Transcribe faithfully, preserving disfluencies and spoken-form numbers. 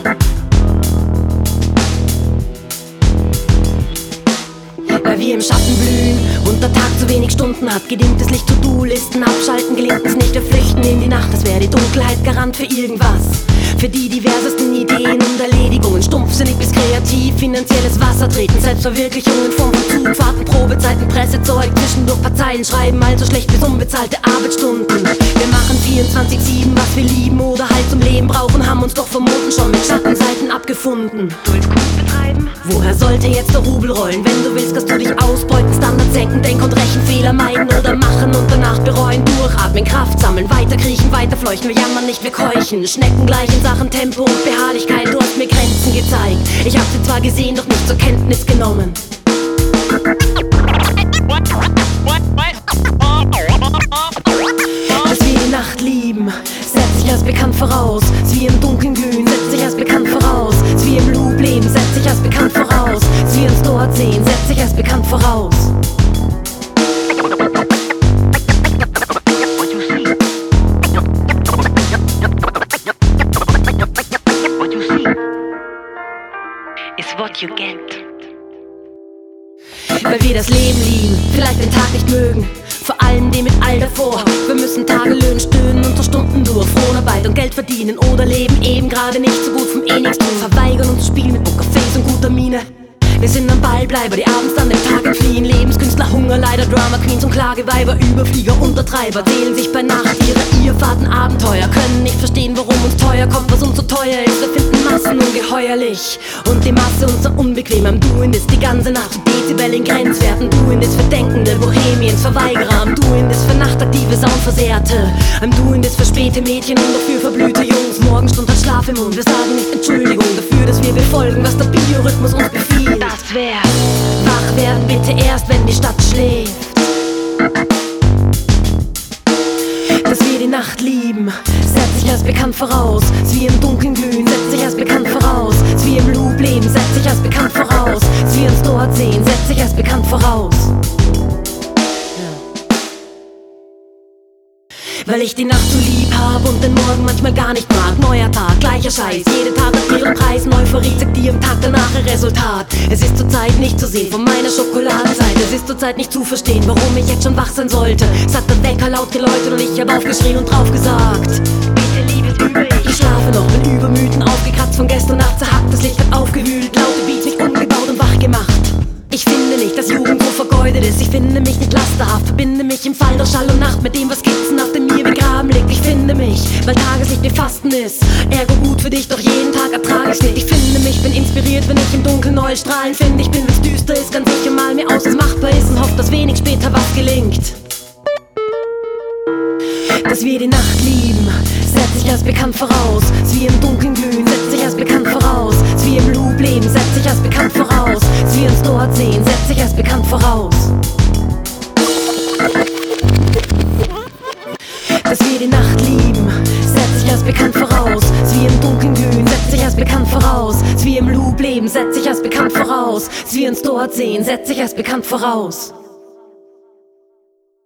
Weil wir im Schatten blühen und der Tag zu wenig Stunden hat, gedimmt es Licht, To-Do-Listen abschalten, gelingt es nicht, wir flüchten in die Nacht, als wäre die Dunkelheit Garant für irgendwas. Für die diversesten Ideen und Erledigungen, stumpfsinnig bis kreativ, finanzielles Wasser treten, Selbstverwirklichungen, Form von Zugfahrten, Probezeiten, Pressezeug, zwischendurch paar Zeilen schreiben, also schlecht bis unbezahlte Arbeitsstunden. Wir machen vierundzwanzig sieben, was wir lieben oder halt zum Leben brauchen, haben uns doch vermuten schon mit Schattenseiten abgefunden. Willst Kunst betreiben? Woher sollte jetzt der Rubel rollen? Wenn du willst, kannst du dich ausbeuten, Standards senken, Denk- und Rechenfehler meiden oder machen und danach bereuen. Durchatmen, Kraft sammeln, weiter kriechen, weiter fleuchen, wir jammern nicht, wir keuchen. Schnecken gleich in Sachen Tempo und Beharrlichkeit, du hast mir Grenzen gezeigt. Ich hab sie zwar gesehen, doch nicht zur Kenntnis genommen. Dass wir die Nacht lieben, setzt sich als bekannt voraus. Dass wir im Dunkeln glühen, setzt sich als bekannt voraus. Dass wir im Loop leben, setzt sich als bekannt voraus. Dass wir uns dort sehen, setzt sich als bekannt voraus. Is what you get. Weil wir das Leben lieben, vielleicht den Tag nicht mögen, vor allem den mit all davor. Wir müssen Tagelöhn stöhnen, unter Stunden durch, Fronarbeit und Geld verdienen oder leben eben gerade nicht so gut vom eh nichts tun. Verweigern uns zu spielen mit Pokerface und guter Miene. Wir sind am Ballbleiber, die abends an dem Tag entfliehen. Lebenskünstler, Hunger, leider Drama Queens und Klageweiber, Überflieger, Untertreiber, wählen sich bei Nacht ihre Irrfahrten, Abenteuer, können nicht verstehen, warum uns teuer kommt, was uns so teuer ist. Wir finden Massen ungeheuerlich und die Masse uns so unbequem. Am Doing ist die ganze Nacht, Dezibel in Grenzwerten. Doing ist für Denkende, Bohemiens, Verweigerer. Am Doing ist für nachtaktive Soundversehrte. Am Doing ist für späte Mädchen und dafür verblühte Jungs. Morgenstund hat Schlaf im Mund, wir sagen nicht Entschuldigung dafür, dass wir befolgen, was der Biorhythmus uns befiehlt. Das wär Wach werden bitte erst, wenn die Stadt schläft. Dass wir die Nacht lieben, setzt sich als bekannt voraus. Dass wir im Dunkeln glühen, setzt sich als bekannt voraus. Dass wir im Loop leben, setzt sich als bekannt voraus. Dass wir uns dort sehen, setzt sich als bekannt voraus. Weil ich die Nacht so lieb hab und den Morgen manchmal gar nicht mag. Neuer Tag, gleicher Scheiß, jede Tat hat ihren Preis. Euphorie zeigt dir am Tag danach ein Resultat. Es ist zurzeit nicht zu sehen von meiner Schokoladenzeit. Es ist zurzeit nicht zu verstehen, warum ich jetzt schon wach sein sollte. Es hat der Wecker laut geläutet und ich hab aufgeschrien und drauf gesagt: bitte liebes übrig. Ich schlafe noch, bin übermüden, aufgekratzt von gestern Nacht, zerhackt, das Licht hat aufgewühlt, laute Beats mich umgebaut und wach gemacht. Ich finde nicht, dass Jugend so vergeudet ist. Ich finde mich nicht lasterhaft, verbinde mich im Fall der Schall und Nacht mit dem, was skizzenhaft in mir begraben liegt. Ich finde mich, weil Tageslicht mir Fasten ist. Ergo gut für dich, doch jeden Tag ertrage ich nicht. Ich finde mich, bin inspiriert, wenn ich im Dunkeln neue Strahlen finde. Ich bin, wenn's düster ist, ganz sicher mal mir aus, was machbar ist und hoffe, dass wenig später was gelingt. Dass wir die Nacht lieben, setzt sich als bekannt voraus. Dass wir im Dunkeln glühen, setzt sich als bekannt voraus. Dass wir im Loop leben, setzt sich als bekannt voraus. Dass wir uns dort sehen, setzt sich als bekannt voraus. Dass wir die Nacht lieben, setzt sich als bekannt voraus. Dass wir im Dunkeln glühen, setzt sich als bekannt voraus. Dass wir im Loop leben, setzt sich als bekannt voraus. Dass wir uns dort sehen, setzt sich als bekannt voraus.